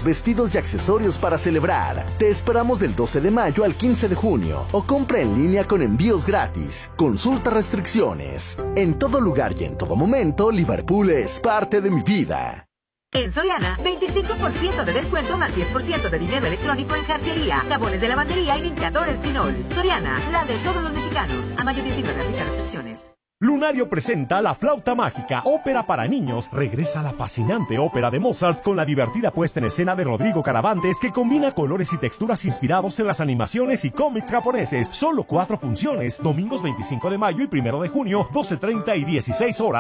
regalos, vestidos y accesorios para celebrar. Te esperamos del 12 de mayo al 15 de junio o compra en línea con envíos gratis. Consulta restricciones. En todo lugar y en todo momento, Liverpool es parte de mi vida. En Soriana, 25% de descuento más 10% de dinero electrónico en jarciería, jabones de lavandería y limpiadores Pinol. Soriana, la de todos los mexicanos. A mayo 19, aplica restricciones. Lunario presenta La Flauta Mágica, ópera para niños. Regresa la fascinante ópera de Mozart con la divertida puesta en escena de Rodrigo Caravantes, que combina colores y texturas inspirados en las animaciones y cómics japoneses. Solo 4 funciones, domingos 25 de mayo y 1 de junio, 12:30 y 16 horas.